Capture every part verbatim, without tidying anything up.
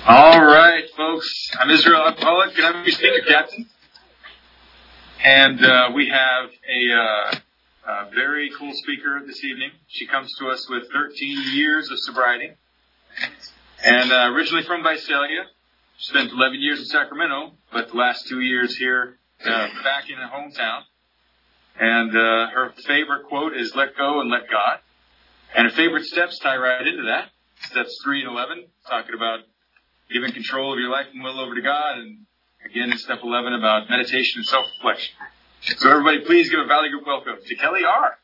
All right, folks. I'm Israel Alcoholic, and I'm your speaker captain. And uh, we have a, uh, a very cool speaker this evening. She comes to us with thirteen years of sobriety. And uh, originally from Visalia. She spent eleven years in Sacramento, but the last two years here uh, back in her hometown. And uh, her favorite quote is, "Let go and let God." And her favorite steps tie right into that. Steps three and eleven, talking about giving control of your life and will over to God. And again, in step eleven about meditation and self-reflection. So everybody, please give a Valley Group welcome to Kelly R.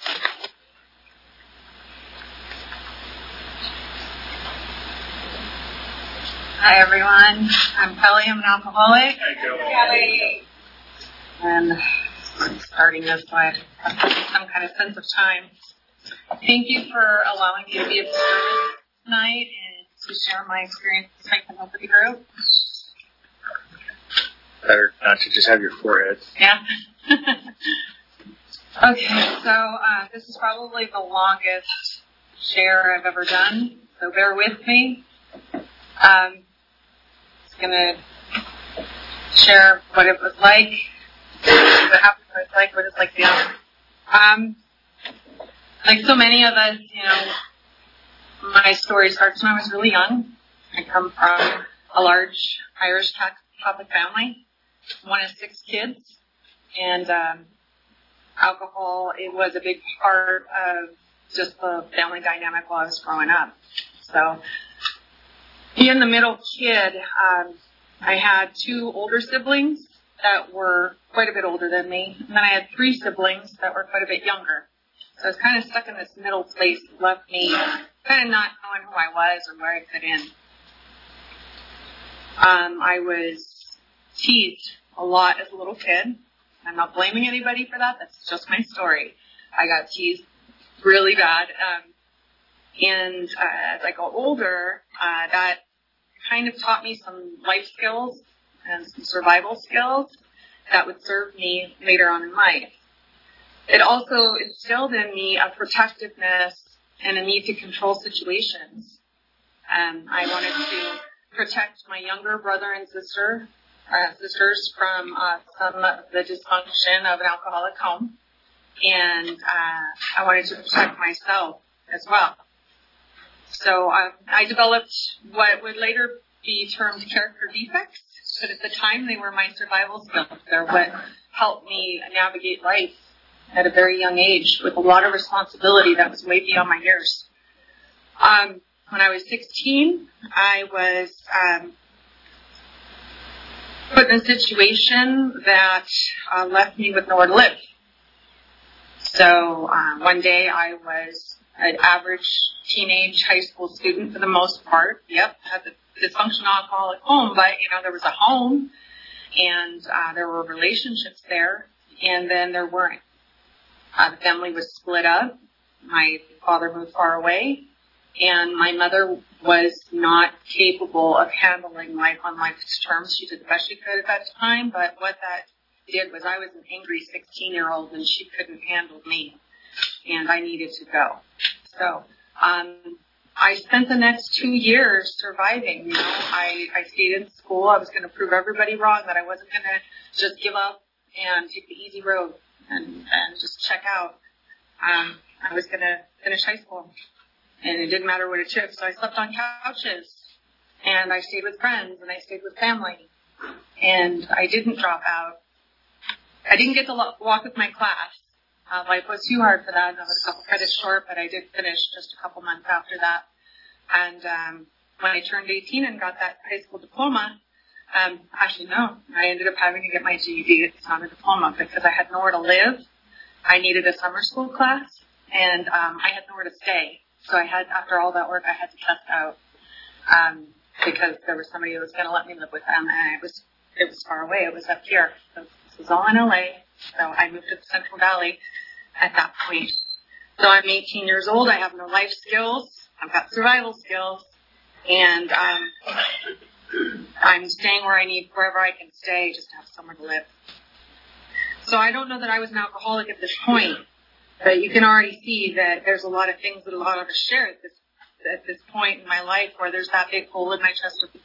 Hi, everyone. I'm Kelly. I'm an alcoholic. Hi, Kelly. And I'm starting this, so I have some kind of sense of time. Thank you for allowing me to be at the service tonight and to share my experience with Strength and Liberty Group. Better not to just have your forehead. Yeah. Okay, so uh, this is probably the longest share I've ever done, so bear with me. Um, just going to share what it was like, what happened, what it's like, what it's like now. Um, like so many of us, you know, my story starts when I was really young. I come from a large Irish Catholic family, one of six kids, and um, alcohol, it was a big part of just the family dynamic while I was growing up. So, being the middle kid, um, I had two older siblings that were quite a bit older than me, and then I had three siblings that were quite a bit younger. So I was kind of stuck in this middle place that left me kind of not knowing who I was or where I fit in. Um, I was teased a lot as a little kid. I'm not blaming anybody for that. That's just my story. I got teased really bad. Um, and uh, as I got older, uh, that kind of taught me some life skills and some survival skills that would serve me later on in life. It also instilled in me a protectiveness and a need to control situations. Um, I wanted to protect my younger brother and sister, uh, sisters from uh, some of the dysfunction of an alcoholic home. And uh, I wanted to protect myself as well. So uh, I developed what would later be termed character defects, but at the time they were my survival skills. They're what helped me navigate life at a very young age with a lot of responsibility that was way beyond my years. Um, when I was sixteen, I was um, put in a situation that uh, left me with nowhere to live. So uh, one day I was an average teenage high school student for the most part. Yep, had the dysfunctional alcoholic home, but you know there was a home, and uh, there were relationships there, and then there weren't. Uh, the family was split up. My father moved far away, and my mother was not capable of handling life on life's terms. She did the best she could at that time, but what that did was I was an angry sixteen-year-old, and she couldn't handle me, and I needed to go. So um, I spent the next two years surviving. You know, I, I stayed in school. I was going to prove everybody wrong, that I wasn't going to just give up and take the easy road and, and just check out. Um, I was going to finish high school, and it didn't matter what it took. So I slept on couches, and I stayed with friends, and I stayed with family, and I didn't drop out. I didn't get to walk with my class. Uh, life was too hard for that. I was a couple credits short, but I did finish just a couple months after that. And um, when I turned eighteen and got that high school diploma, um, actually, no, I ended up having to get my G E D. It's not a diploma because I had nowhere to live. I needed a summer school class, and um, I had nowhere to stay. So I had, after all that work, I had to test out um, because there was somebody who was going to let me live with them, and it was it was far away. It was up here. So this was all in L A. So I moved to the Central Valley at that point. So I'm eighteen years old. I have no life skills. I've got survival skills, and um, I'm staying where I need, wherever I can stay, just to have somewhere to live. So I don't know that I was an alcoholic at this point, but you can already see that there's a lot of things that a lot of us share at this at this point in my life, where there's that big hole in my chest of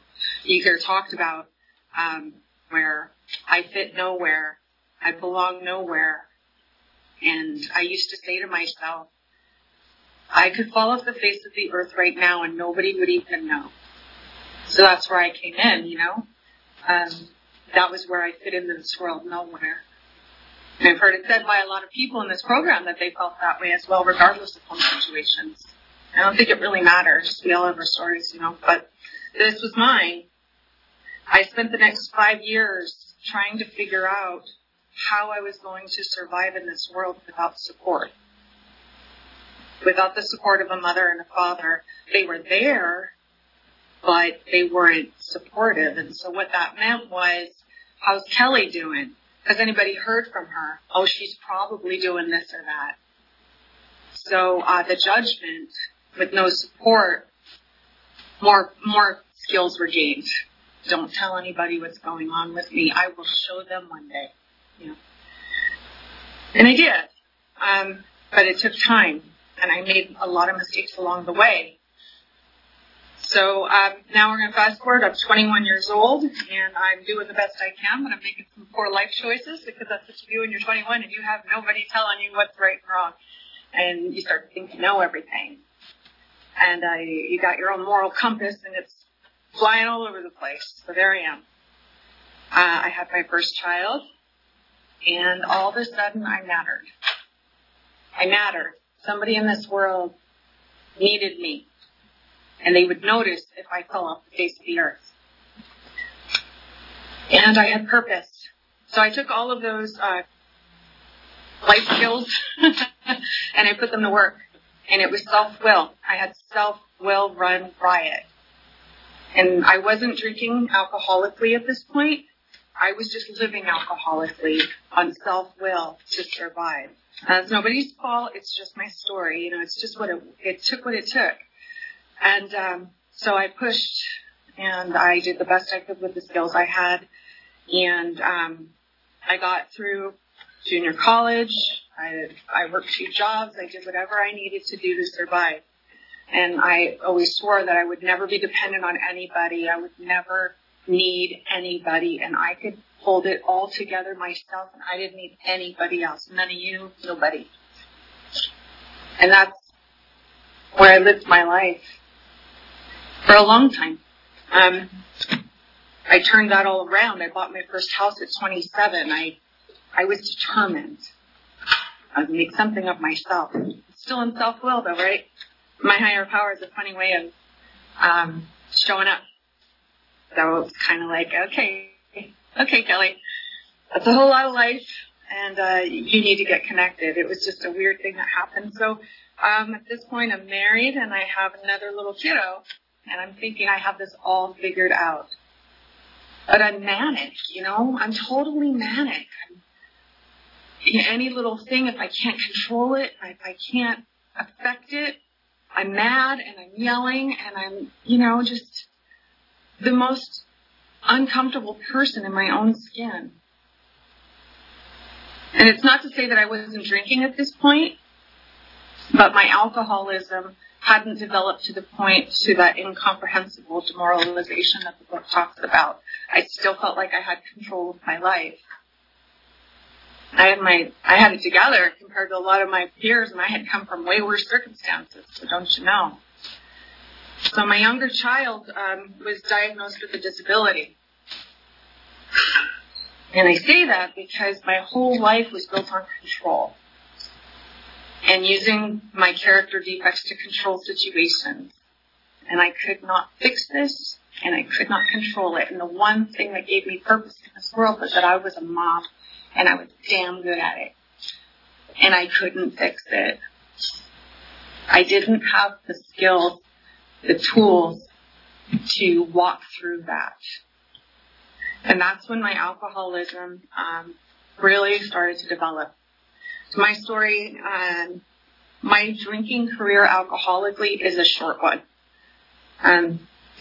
you hear talked about, um, where I fit nowhere, I belong nowhere. And I used to say to myself, I could fall off the face of the earth right now and nobody would even know. So that's where I came in, you know. Um, that was where I fit into this world, nowhere. And I've heard it said by a lot of people in this program that they felt that way as well, regardless of home situations. I don't think it really matters. We all have our stories, you know. But this was mine. I spent the next five years trying to figure out how I was going to survive in this world without support. Without the support of a mother and a father. They were there, but they weren't supportive. And so what that meant was, how's Kelly doing? Has anybody heard from her? Oh, she's probably doing this or that. So uh, the judgment, with no support, more more skills were gained. Don't tell anybody what's going on with me. I will show them one day. You know. And I did. Um, but it took time. And I made a lot of mistakes along the way. So um, now we're going to fast forward. I'm twenty-one years old, and I'm doing the best I can, but I'm making some poor life choices because that's what you do when you're twenty-one and you have nobody telling you what's right and wrong. And you start to think you know everything. And uh, you got your own moral compass, and it's flying all over the place. So there I am. Uh, I had my first child, and all of a sudden I mattered. I mattered. Somebody in this world needed me. And they would notice if I fell off the face of the earth. And I had purpose. So I took all of those uh, life skills and I put them to work. And it was self-will. I had self-will run riot. And I wasn't drinking alcoholically at this point. I was just living alcoholically on self-will to survive. Uh, it's nobody's fault. It's just my story. You know, it's just what it, it took what it took. And um, so I pushed, and I did the best I could with the skills I had. And um, I got through junior college. I, I worked two jobs. I did whatever I needed to do to survive. And I always swore that I would never be dependent on anybody. I would never need anybody. And I could hold it all together myself, and I didn't need anybody else. None of you, nobody. And that's where I lived my life. For a long time. Um, I turned that all around. I bought my first house at twenty-seven. I, I was determined. I would make something of myself. Still in self-will though, right? My higher power is a funny way of, um, showing up. So it's kind of like, okay, okay, Kelly, that's a whole lot of life, and, uh, you need to get connected. It was just a weird thing that happened. So, um, at this point I'm married and I have another little kiddo. And I'm thinking I have this all figured out. But I'm manic, you know. I'm totally manic. I'm, any little thing, if I can't control it, if I can't affect it, I'm mad and I'm yelling and I'm, you know, just the most uncomfortable person in my own skin. And it's not to say that I wasn't drinking at this point, but my alcoholism hadn't developed to the point to that incomprehensible demoralization that the book talks about. I still felt like I had control of my life. I had my, I had it together compared to a lot of my peers, and I had come from way worse circumstances, so don't you know. So my younger child um, was diagnosed with a disability. And I say that because my whole life was built on control. And using my character defects to control situations. And I could not fix this, and I could not control it. And the one thing that gave me purpose in this world was that I was a mom, and I was damn good at it. And I couldn't fix it. I didn't have the skills, the tools to walk through that. And that's when my alcoholism um, really started to develop. So my story, um, my drinking career alcoholically is a short one. Um,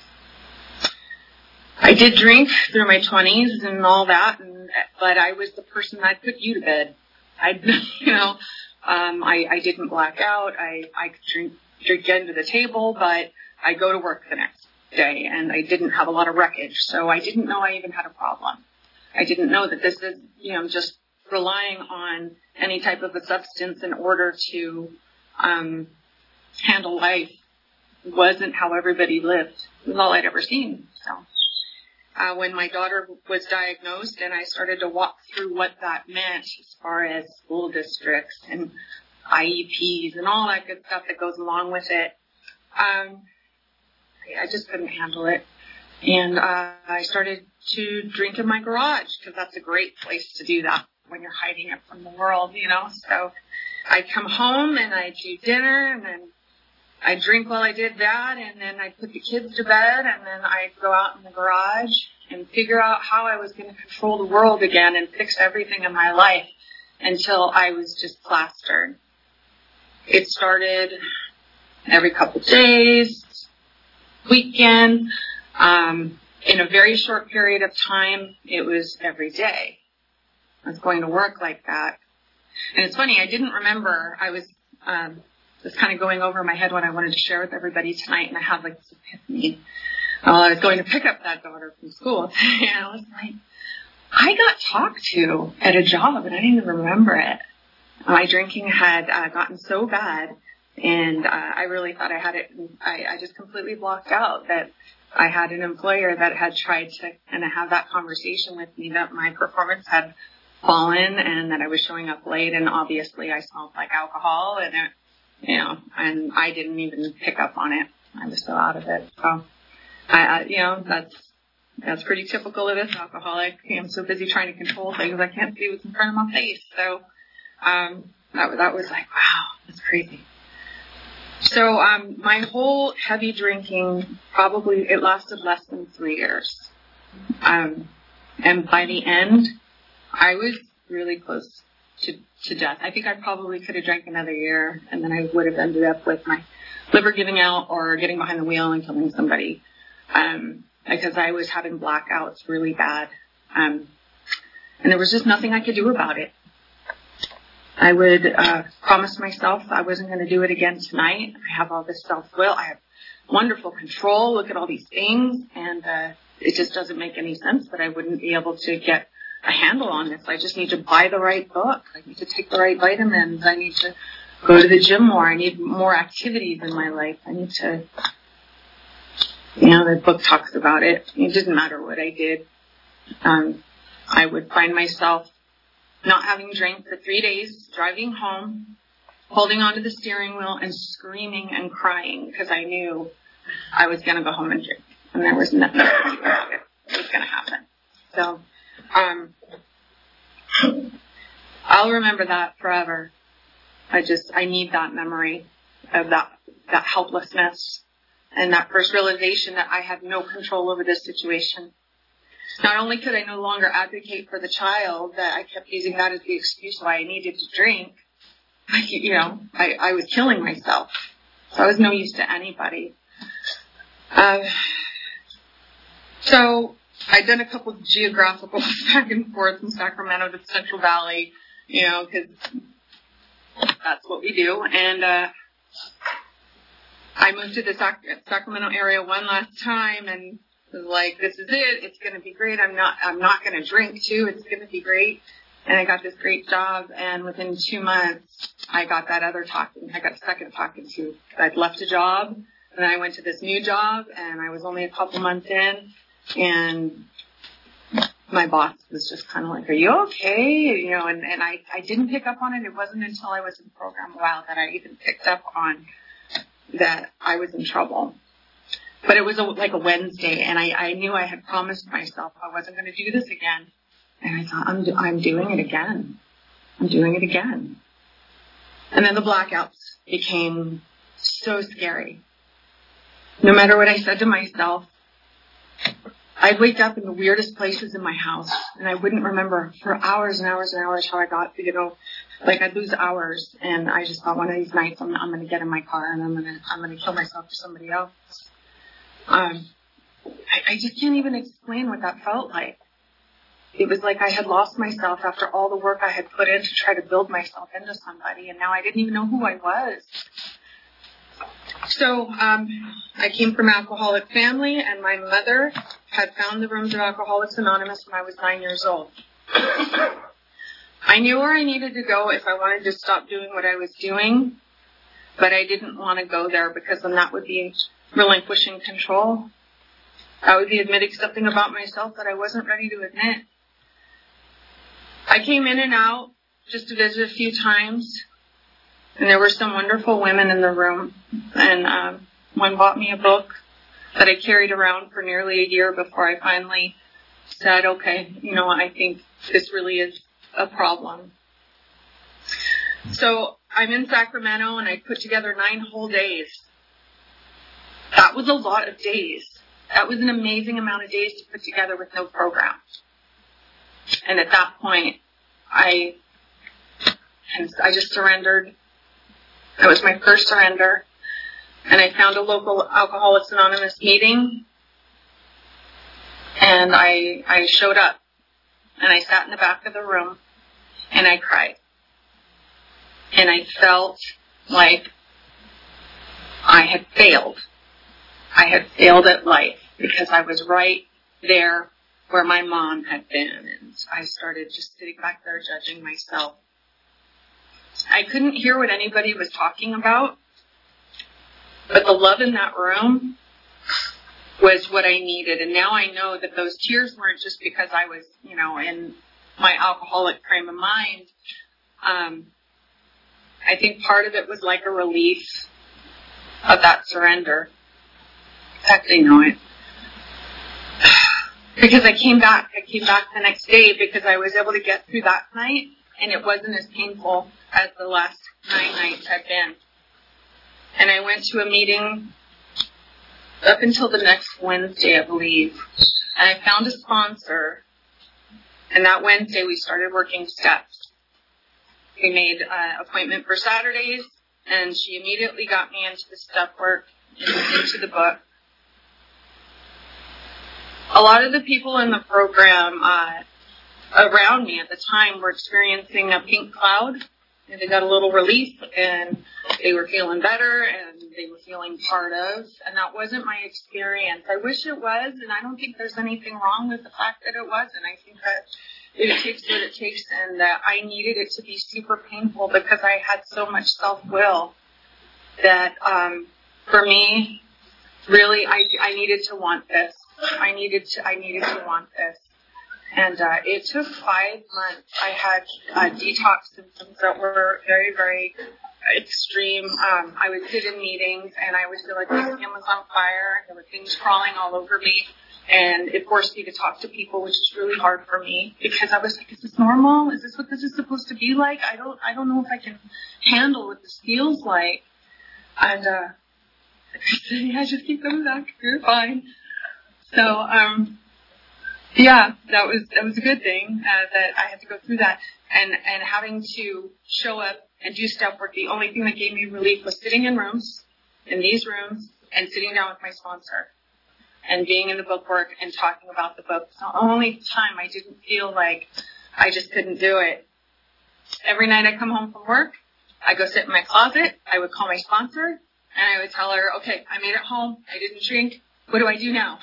I did drink through my twenties and all that, and, but I was the person that put you to bed. I, you know, um, I, I didn't black out. I, I could drink, drink into the table, but I go to work the next day, and I didn't have a lot of wreckage, so I didn't know I even had a problem. I didn't know that this is, you know, just relying on any type of a substance in order to um, handle life wasn't how everybody lived. It was all I'd ever seen. So uh, when my daughter was diagnosed and I started to walk through what that meant as far as school districts and I E Ps and all that good stuff that goes along with it, um, I just couldn't handle it. And uh, I started to drink in my garage because that's a great place to do that when you're hiding it from the world, you know. So I'd come home and I'd do dinner and then I'd drink while I did that, and then I'd put the kids to bed, and then I'd go out in the garage and figure out how I was going to control the world again and fix everything in my life until I was just plastered. It started every couple days, weekend. Um, in a very short period of time, it was every day. I was going to work like that. And it's funny, I didn't remember. I was um, just kind of going over in my head what I wanted to share with everybody tonight, and I had like this epiphany. Uh, I was going to pick up that daughter from school, and I was like, I got talked to at a job, and I didn't even remember it. My drinking had uh, gotten so bad, and uh, I really thought I had it. I, I just completely blocked out that I had an employer that had tried to kind of have that conversation with me, that my performance had fallen and that I was showing up late, and obviously I smelled like alcohol, and it, you know, and I didn't even pick up on it. I was so out of it. So, I, I you know, that's that's pretty typical of this alcoholic. I'm so busy trying to control things, I can't see what's in front of my face. So, um, that that was like, wow, that's crazy. So, um, my whole heavy drinking, probably, it lasted less than three years. Um, and by the end, I was really close to, to death. I think I probably could have drank another year, and then I would have ended up with my liver giving out or getting behind the wheel and killing somebody. Um, because I was having blackouts really bad. Um, and there was just nothing I could do about it. I would uh, promise myself I wasn't going to do it again tonight. I have all this self-will. I have wonderful control. Look at all these things. And uh, it just doesn't make any sense that I wouldn't be able to get a handle on this. I just need to buy the right book. I need to take the right vitamins. I need to go to the gym more. I need more activities in my life. I need to, you know, the book talks about it. It didn't matter what I did. Um, I would find myself not having drank for three days, driving home, holding onto the steering wheel and screaming and crying because I knew I was going to go home and drink. And there was nothing I could do about it. It was going to happen. So, um, I'll remember that forever. I just, I need that memory of that, that helplessness and that first realization that I had no control over this situation. Not only could I no longer advocate for the child, that I kept using that as the excuse why I needed to drink. I, you know, I, I was killing myself. So I was no use to anybody. Uh, so I'd done a couple of geographical back and forth from Sacramento to the Central Valley, you know, because that's what we do. And uh, I moved to the Sac- Sacramento area one last time and was like, this is it. It's going to be great. I'm not, I'm not going to drink too. It's going to be great. And I got this great job. And within two months, I got that other talking. I got a second talking to. I'd left a job and then I went to this new job and I was only a couple months in and my boss was just kind of like, are you okay? You know, and, and I, I didn't pick up on it. It wasn't until I was in the program a while that I even picked up on that I was in trouble. But it was a, like a Wednesday, and I, I knew I had promised myself I wasn't going to do this again. And I thought, I'm, do, I'm doing it again. I'm doing it again. And then the blackouts became so scary. No matter what I said to myself, I'd wake up in the weirdest places in my house, and I wouldn't remember for hours and hours and hours how I got, you know, like I'd lose hours, and I just thought one of these nights I'm, I'm going to get in my car and I'm going to, I'm going to kill myself for somebody else. Um, I, I just can't even explain what that felt like. It was like I had lost myself after all the work I had put in to try to build myself into somebody, and now I didn't even know who I was. So um, I came from an alcoholic family, and my mother had found the rooms of Alcoholics Anonymous when I was nine years old. I knew where I needed to go if I wanted to stop doing what I was doing, but I didn't want to go there because then that would be relinquishing control. I would be admitting something about myself that I wasn't ready to admit. I came in and out just to visit a few times, and there were some wonderful women in the room, and um, one bought me a book that I carried around for nearly a year before I finally said, okay, you know, I think this really is a problem. So I'm in Sacramento, and I put together nine whole days. That was a lot of days. That was an amazing amount of days to put together with no program. And at that point, I, I just surrendered. That was my first surrender. And I found a local Alcoholics Anonymous meeting. And I, I showed up. And I sat in the back of the room. And I cried. And I felt like I had failed. I had failed at life because I was right there where my mom had been. And I started just sitting back there judging myself. I couldn't hear what anybody was talking about, but the love in that room was what I needed. And now I know that those tears weren't just because I was, you know, in my alcoholic frame of mind. Um, I think part of it was like a relief of that surrender. In fact, I know it. Because I came back. I came back the next day because I was able to get through that night, and it wasn't as painful as the last nine nights had been. And I went to a meeting up until the next Wednesday, I believe. And I found a sponsor. And that Wednesday, we started working steps. We made an appointment for Saturdays, and she immediately got me into the step work and into the book. A lot of the people in the program uh, around me at the time were experiencing a pink cloud, and they got a little relief, and they were feeling better, and they were feeling part of, and that wasn't my experience. I wish it was, and I don't think there's anything wrong with the fact that it wasn't. I think that it takes what it takes, and that I needed it to be super painful because I had so much self-will that um, for me, really, I, I needed to want this. I needed to, I needed to want this. And uh, it took five months. I had uh, detox symptoms that were very, very extreme. Um, I would sit in meetings, and I would feel like my skin was on fire. There were things crawling all over me. And it forced me to talk to people, which is really hard for me because I was like, is this normal? Is this what this is supposed to be like? I don't, I don't know if I can handle what this feels like. And, uh, yeah, just keep coming back. You're fine. So, um, yeah, that was, that was a good thing, uh, that I had to go through that. And, and having to show up and do step work, the only thing that gave me relief was sitting in rooms, in these rooms, and sitting down with my sponsor. And being in the book work and talking about the book. It's the only time I didn't feel like I just couldn't do it. Every night I come home from work, I go sit in my closet, I would call my sponsor, and I would tell her, okay, I made it home, I didn't drink, what do I do now?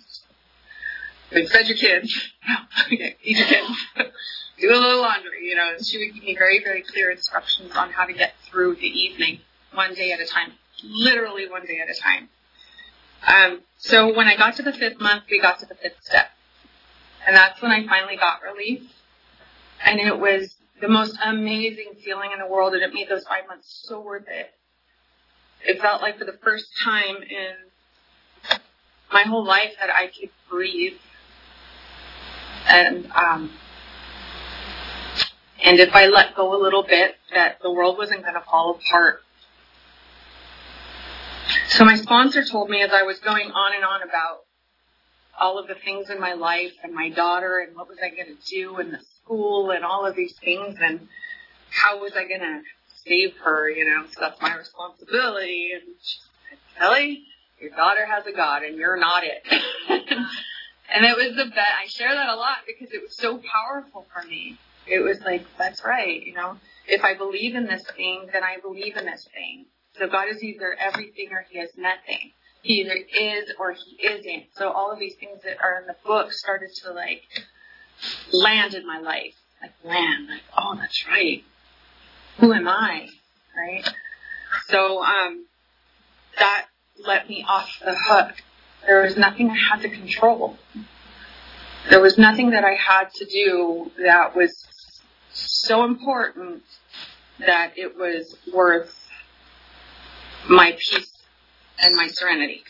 Like, fed your kids. No, okay, feed your kids. Do a little laundry, you know. She would give me very, very clear instructions on how to get through the evening, one day at a time. Literally one day at a time. Um, so when I got to the fifth month, we got to the fifth step. And that's when I finally got relief. And it was the most amazing feeling in the world, and it made those five months so worth it. It felt like for the first time in my whole life that I could breathe. And, um, and if I let go a little bit, that the world wasn't going to fall apart. So my sponsor told me as I was going on and on about all of the things in my life and my daughter and what was I going to do in the school and all of these things and how was I going to save her, you know, so that's my responsibility. And she said, Kelly, your daughter has a God and you're not it. And it was the best. I share that a lot because it was so powerful for me. It was like, that's right, you know, if I believe in this thing, then I believe in this thing. So God is either everything or he is nothing. He either is or he isn't. So all of these things that are in the book started to like land in my life. Like land. Like, oh, that's right. Who am I? Right? So um, that let me off the hook. There was nothing I had to control. There was nothing that I had to do that was so important that it was worth my peace and my serenity.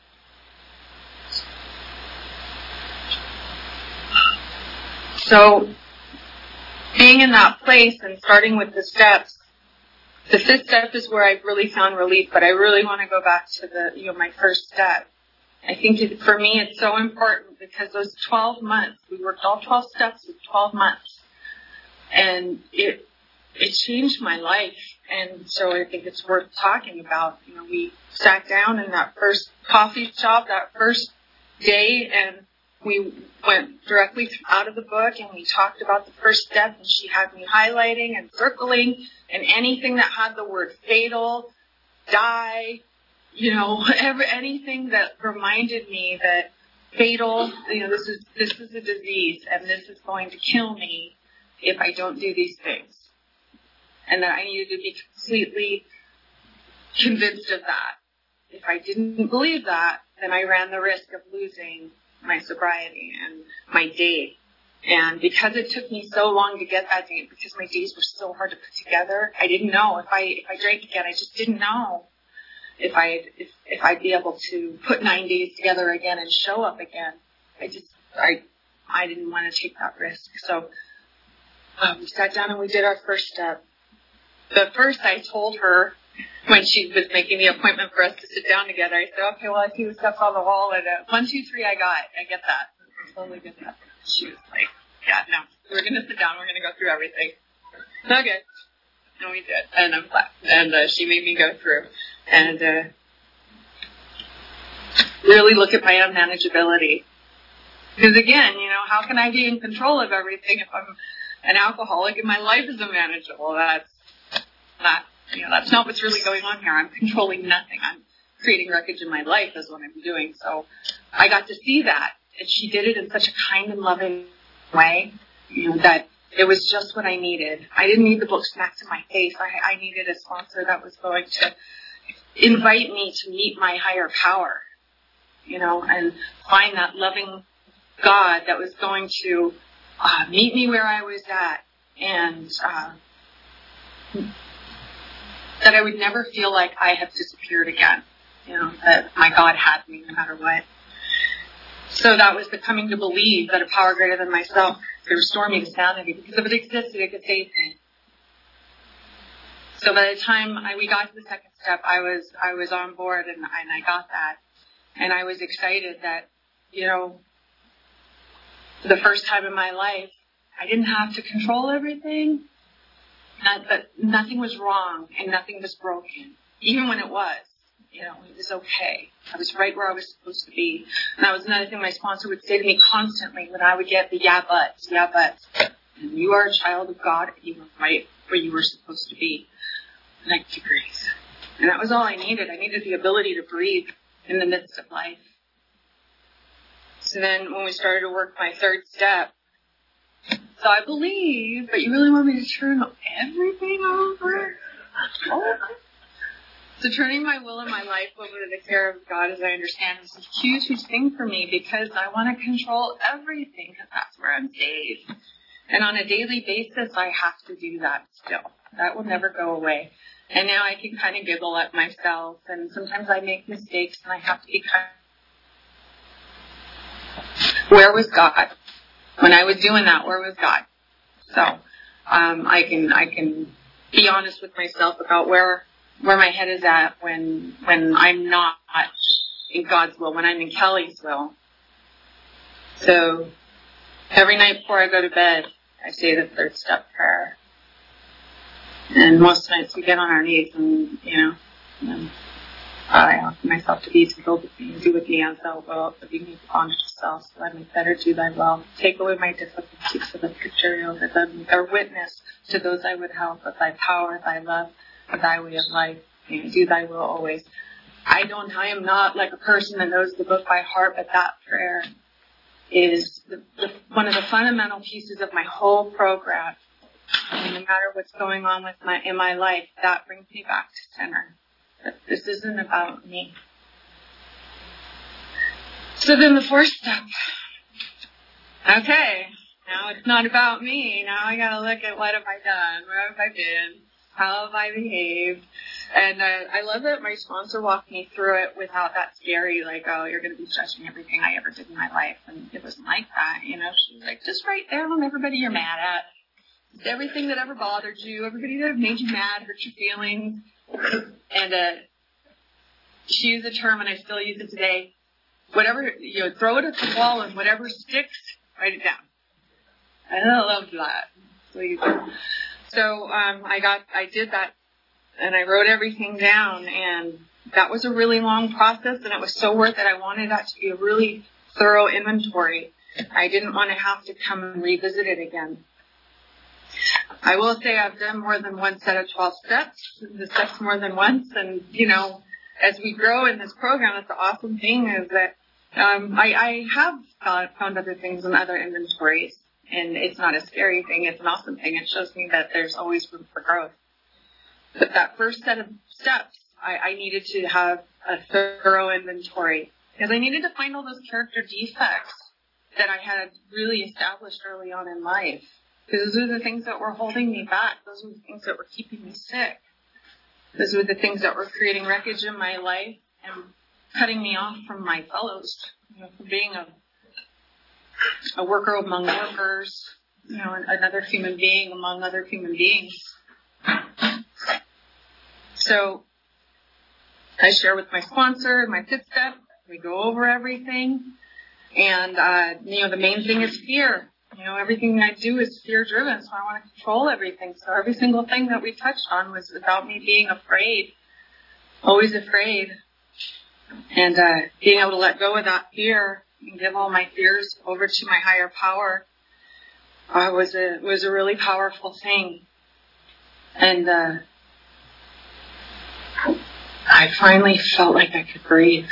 So, being in that place and starting with the steps, the fifth step is where I really found relief, but I really want to go back to the, you know, my first step. I think it, for me it's so important because those twelve months, we worked all twelve steps in twelve months, and it it changed my life, and so I think it's worth talking about. You know, we sat down in that first coffee shop that first day, and we went directly out of the book, and we talked about the first step, and she had me highlighting and circling, and anything that had the word fatal, die, you know, every, anything that reminded me that fatal, you know, this is this is a disease, and this is going to kill me if I don't do these things. And that I needed to be completely convinced of that. If I didn't believe that, then I ran the risk of losing my sobriety and my date. And because it took me so long to get that date, because my days were so hard to put together, I didn't know if I if I drank again. I just didn't know if I if if I'd be able to put nine days together again and show up again. I just I I didn't want to take that risk. So um, we sat down and we did our first step. The first I told her when she was making the appointment for us to sit down together, I said, okay, well, I see the steps on the wall, and uh, one, two, three, I got. I get that. I totally get that. She was like, yeah, no, we're going to sit down. We're going to go through everything. Okay. And we did. And I'm glad. And uh, she made me go through and uh, really look at my unmanageability. Because, again, you know, how can I be in control of everything if I'm an alcoholic and my life is unmanageable? That's not, you know, that's not what's really going on here. I'm controlling nothing. I'm creating wreckage in my life is what I'm doing. So I got to see that. And she did it in such a kind and loving way, you know, that it was just what I needed. I didn't need the book smacked in my face. I, I needed a sponsor that was going to invite me to meet my higher power, you know, and find that loving God that was going to uh, meet me where I was at, and uh, that I would never feel like I had disappeared again, you know, that my God had me no matter what. So that was the coming to believe that a power greater than myself could restore me to sanity, because if it existed, it could save me. So by the time I, we got to the second step, I was I was on board, and, and I got that. And I was excited that, you know, for the first time in my life, I didn't have to control everything. Not that nothing was wrong and nothing was broken, even when it was. You know, it was okay. I was right where I was supposed to be. And that was another thing my sponsor would say to me constantly when I would get the yeah buts, yeah buts. And you are a child of God, and you were right where you were supposed to be. And I could breathe. And that was all I needed. I needed the ability to breathe in the midst of life. So then when we started to work my third step, so I believe, but you really want me to turn everything over? Oh. So turning my will and my life over to the care of God, as I understand, is a huge, huge thing for me, because I want to control everything, because that's where I'm saved. And on a daily basis, I have to do that still. That will never go away. And now I can kind of giggle at myself, and sometimes I make mistakes, and I have to be kind of... Where was God? When I was doing that, where was God? So um, I can I can be honest with myself about where... where my head is at when when I'm not in God's will, when I'm in Kelly's will. So every night before I go to bed, I say the third step prayer. And most nights we get on our knees and, you know, and I offer myself to be to go with me and do with me as thou wilt, but you need to honor yourself, so I may better do thy will. Take away my difficulties so that victory over them, or witness to those I would help with thy power, thy love, of thy way of life. and do thy will always. I don't, I am not like a person that knows the book by heart, but that prayer is the, the, one of the fundamental pieces of my whole program. And no matter what's going on with my, in my life, that brings me back to center. That this isn't about me. So then the fourth step. Okay, now it's not about me. Now I gotta look at what have I done? Where have I been? How have I behaved? And uh, I love that my sponsor walked me through it without that scary, like, oh, you're going to be judging everything I ever did in my life. And it wasn't like that, you know. She was like, just write down everybody you're mad at. Everything that ever bothered you, everybody that made you mad, hurt your feelings. And uh, she used the term, and I still use it today, whatever, you know, throw it at the wall, and whatever sticks, write it down. And I love that. So you do. So um, I got, I did that, and I wrote everything down, and that was a really long process, and it was so worth it. I wanted that to be a really thorough inventory. I didn't want to have to come and revisit it again. I will say I've done more than one set of twelve steps, the steps more than once, and, you know, as we grow in this program, that's the awesome thing is that um, I, I have uh, found other things in other inventories. And it's not a scary thing. It's an awesome thing. It shows me that there's always room for growth. But that first set of steps, I, I needed to have a thorough inventory because I needed to find all those character defects that I had really established early on in life. Because those are the things that were holding me back. Those were the things that were keeping me sick. Those were the things that were creating wreckage in my life and cutting me off from my fellows, you know, from being a a worker among workers, you know, another human being among other human beings. So I share with my sponsor, my fifth step. We go over everything. And, uh, you know, the main thing is fear. You know, everything I do is fear driven, so I want to control everything. So every single thing that we touched on was about me being afraid, always afraid. And, uh, being able to let go of that fear and give all my fears over to my higher power uh, was a was a really powerful thing. And uh, I finally felt like I could breathe.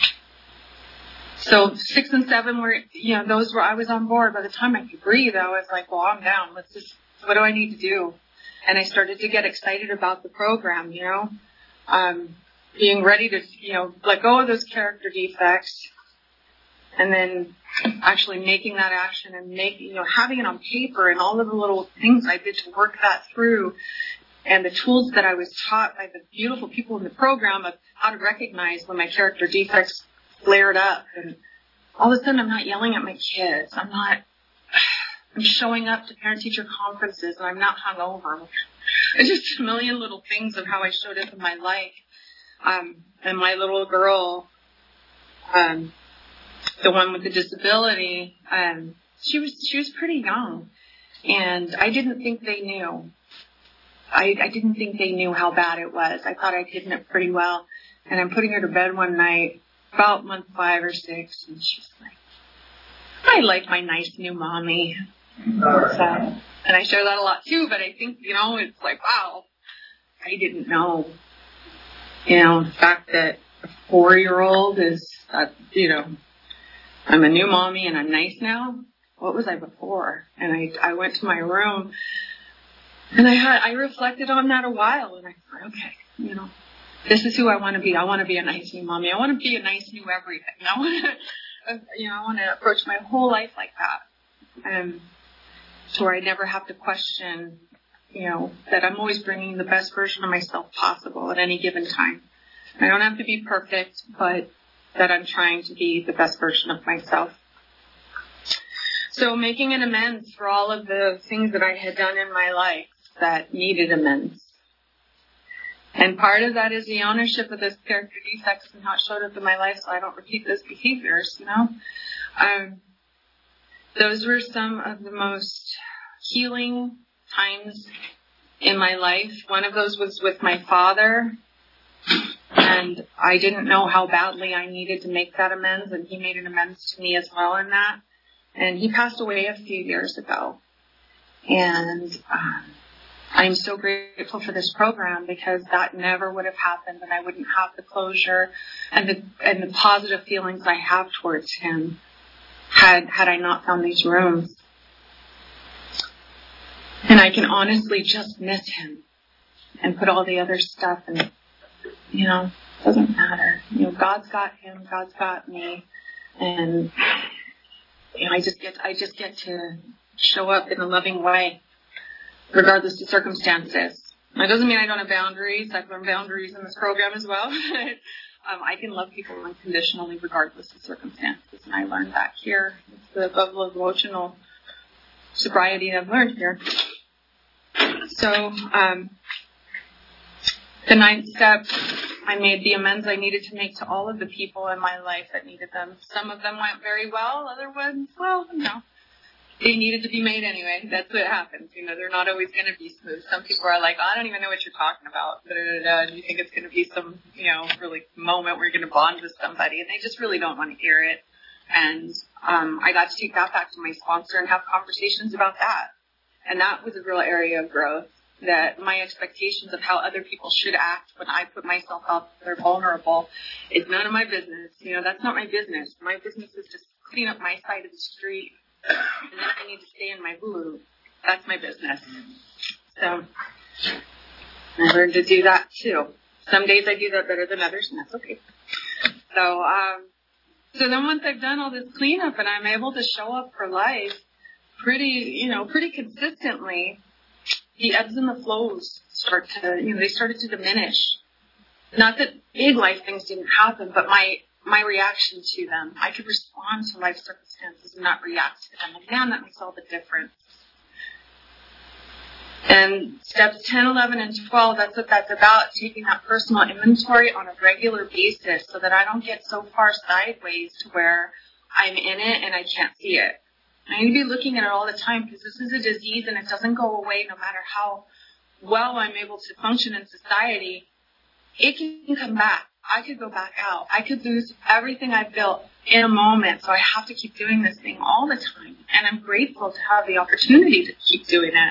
So six and seven were, you know, those were, I was on board. By the time I could breathe, I was like, well, I'm down. Let's just, what do I need to do? And I started to get excited about the program, you know, um, being ready to, you know, let go of those character defects. And then actually making that action and making, you know, having it on paper and all of the little things I did to work that through and the tools that I was taught by the beautiful people in the program of how to recognize when my character defects flared up. And all of a sudden I'm not yelling at my kids. I'm not, I'm showing up to parent-teacher conferences and I'm not hungover. It's just a million little things of how I showed up in my life. Um, and my little girl, um, the one with the disability, um, she was she was pretty young, and I didn't think they knew. I, I didn't think they knew how bad it was. I thought I'd hidden it pretty well, and I'm putting her to bed one night, about month five or six, and she's like, I like my nice new mommy. So, and I share that a lot too, but I think, you know, it's like, wow, I didn't know. You know, the fact that a four-year-old is, uh, you know, I'm a new mommy and I'm nice now. What was I before? And I, I went to my room and I had, I reflected on that a while and I thought, okay, you know, this is who I want to be. I want to be a nice new mommy. I want to be a nice new everything. I want to, you know, I want to approach my whole life like that. And so where I never have to question, you know, that I'm always bringing the best version of myself possible at any given time. I don't have to be perfect, but that I'm trying to be the best version of myself. So making an amends for all of the things that I had done in my life that needed amends. And part of that is the ownership of those character defects and how it showed up in my life so I don't repeat those behaviors, you know. Um, those were some of the most healing times in my life. One of those was with my father. And I didn't know how badly I needed to make that amends, and he made an amends to me as well in that. And he passed away a few years ago. And um, I'm so grateful for this program because that never would have happened, and I wouldn't have the closure and the and the positive feelings I have towards him had had I not found these rooms. And I can honestly just miss him and put all the other stuff, and you know, it doesn't matter. You know, God's got him, God's got me, and you know, I just get I just get to show up in a loving way, regardless of circumstances. That doesn't mean I don't have boundaries. I've learned boundaries in this program as well. um, I can love people unconditionally, regardless of circumstances, and I learned that here. It's the level of emotional sobriety I've learned here. So, um, the ninth step, I made the amends I needed to make to all of the people in my life that needed them. Some of them went very well. Other ones, well, you know, they needed to be made anyway. That's what happens. You know, they're not always going to be smooth. Some people are like, I don't even know what you're talking about. Da, da, da, da. You think it's going to be some, you know, really moment where you're going to bond with somebody, and they just really don't want to hear it. And um, I got to take that back to my sponsor and have conversations about that. And that was a real area of growth, that my expectations of how other people should act when I put myself out there vulnerable is none of my business. You know, that's not my business. My business is just clean up my side of the street, and then I need to stay in my blue. That's my business. So I learned to do that too. Some days I do that better than others, and that's okay. So, um, So then once I've done all this cleanup and I'm able to show up for life pretty, you know, pretty consistently, the ebbs and the flows start to, you know, they started to diminish. Not that big life things didn't happen, but my, my reaction to them, I could respond to life circumstances and not react to them. And man, that makes all the difference. And steps ten, eleven, and twelve, that's what that's about, taking that personal inventory on a regular basis so that I don't get so far sideways to where I'm in it and I can't see it. I need to be looking at it all the time because this is a disease and it doesn't go away no matter how well I'm able to function in society. It can come back. I could go back out. I could lose everything I've built in a moment, so I have to keep doing this thing all the time. And I'm grateful to have the opportunity to keep doing it.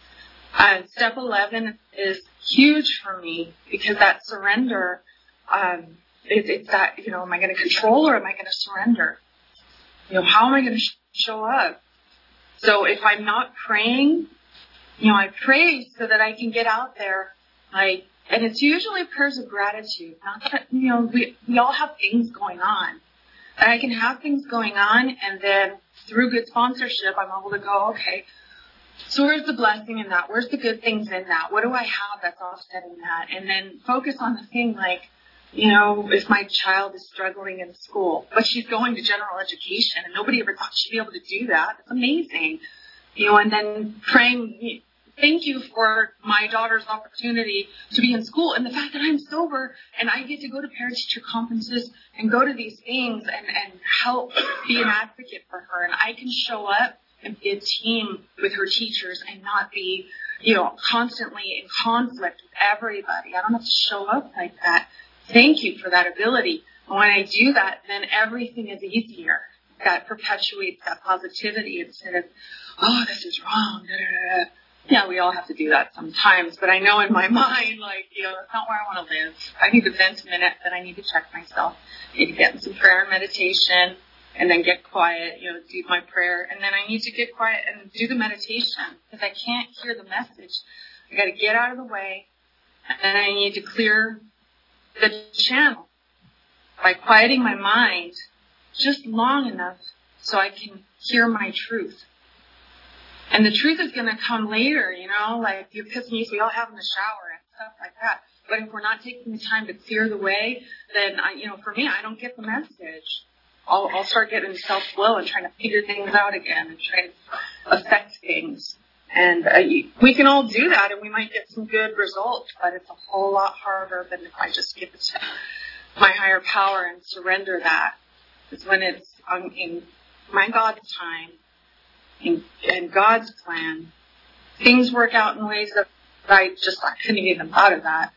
Uh, step eleven is huge for me because that surrender, um, it, it's that, you know, am I going to control or am I going to surrender? You know, how am I going to sh- show up? So if I'm not praying, you know, I pray so that I can get out there, like, and it's usually prayers of gratitude. Not that, you know, we, we all have things going on. And I can have things going on, and then through good sponsorship, I'm able to go, okay, so where's the blessing in that? Where's the good things in that? What do I have that's offsetting that? And then focus on the thing like, you know, if my child is struggling in school, but she's going to general education and nobody ever thought she'd be able to do that. It's amazing. You know, and then praying, thank you for my daughter's opportunity to be in school and the fact that I'm sober and I get to go to parent-teacher conferences and go to these things and, and help be an advocate for her. And I can show up and be a team with her teachers and not be, you know, constantly in conflict with everybody. I don't have to show up like that. Thank you for that ability. And when I do that, then everything is easier. That perpetuates that positivity instead of, oh, this is wrong. Da, da, da. Yeah, we all have to do that sometimes. But I know in my mind, like, you know, that's not where I want to live. I need to vent a minute, then I need to check myself. I need to get in some prayer and meditation. And then get quiet, you know, do my prayer. And then I need to get quiet and do the meditation because I can't hear the message. I got to get out of the way. And I need to clear the channel by quieting my mind just long enough so I can hear my truth. And the truth is going to come later, you know, like the epiphanies we all have in the shower and stuff like that. But if we're not taking the time to clear the way, then, I, you know, for me, I don't get the message. I'll, I'll start getting self-will and trying to figure things out again and try to affect things. And uh, we can all do that, and we might get some good results, but it's a whole lot harder than if I just give it to my higher power and surrender that. It's when it's um, in my God's time, in, in God's plan, things work out in ways that I just I couldn't even thought of that.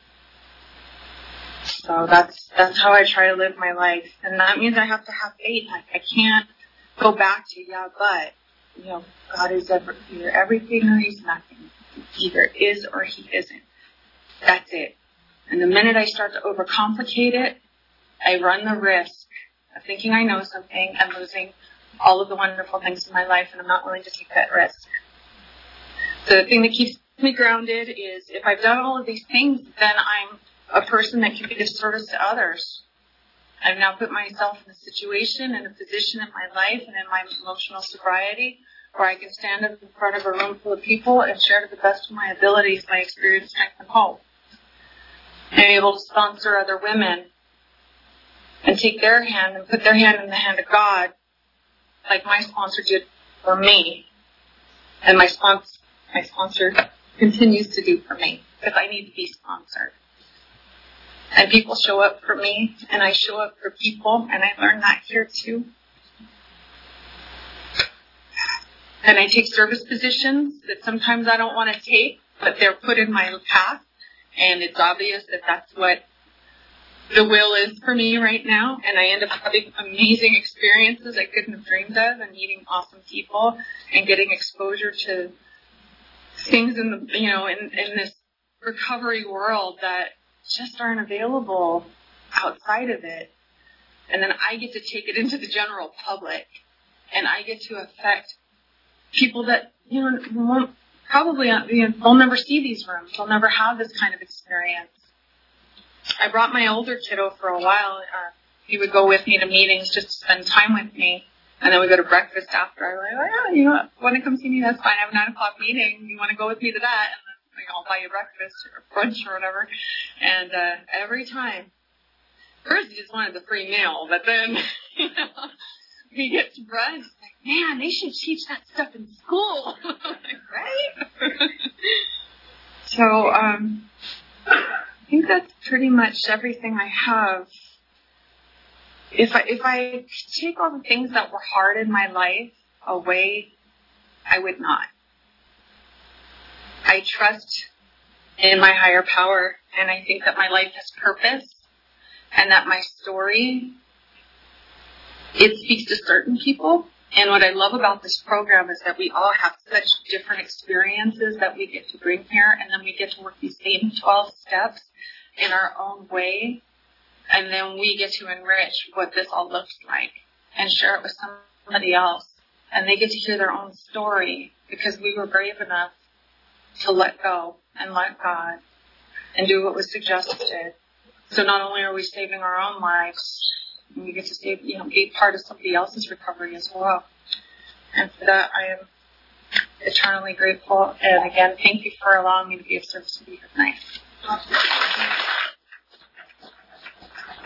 So that's that's how I try to live my life. And that means I have to have faith. I, I can't go back to, yeah, but, you know, God is ever, you're everything or he's nothing. He either is or he isn't. That's it. And the minute I start to overcomplicate it, I run the risk of thinking I know something and losing all of the wonderful things in my life, and I'm not willing to take that risk. So the thing that keeps me grounded is if I've done all of these things, then I'm a person that can be of service to others. I've now put myself in a situation and a position in my life and in my emotional sobriety where I can stand up in front of a room full of people and share to the best of my abilities my experience, strength, and hope. I'm able to sponsor other women and take their hand and put their hand in the hand of God, like my sponsor did for me, and my sponsor, my sponsor continues to do for me, because I need to be sponsored. And people show up for me, and I show up for people, and I learned that here too. And I take service positions that sometimes I don't want to take, but they're put in my path, and it's obvious that that's what the will is for me right now, and I end up having amazing experiences I couldn't have dreamed of, and meeting awesome people, and getting exposure to things in the, you know, in, in this recovery world that just aren't available outside of it. And then I get to take it into the general public, and I get to affect people that, you know, won't probably, you know, they'll never see these rooms. They'll never have this kind of experience. I brought my older kiddo for a while. Uh, he would go with me to meetings just to spend time with me. And then we go to breakfast after. I was like, oh, yeah, you know, want to come see me? That's fine. I have a nine o'clock meeting. You want to go with me to that? And then, you know, I'll buy you breakfast or brunch or whatever. And uh, every time, first he just wanted the free meal, but then, you know, he gets brunch. Like, man, they should teach that stuff in school. Like, right? So, um... I think that's pretty much everything I have. If I if I take all the things that were hard in my life away, I would not. I trust in my higher power, and I think that my life has purpose, and that my story, it speaks to certain people. And what I love about this program is that we all have such different experiences that we get to bring here, and then we get to work these same twelve steps in our own way, and then we get to enrich what this all looks like and share it with somebody else, and they get to hear their own story because we were brave enough to let go and let God and do what was suggested. So not only are we saving our own lives, we get to save, you know, be part of somebody else's recovery as well. And for that, I am eternally grateful. And again, thank you for allowing me to be of service to you tonight.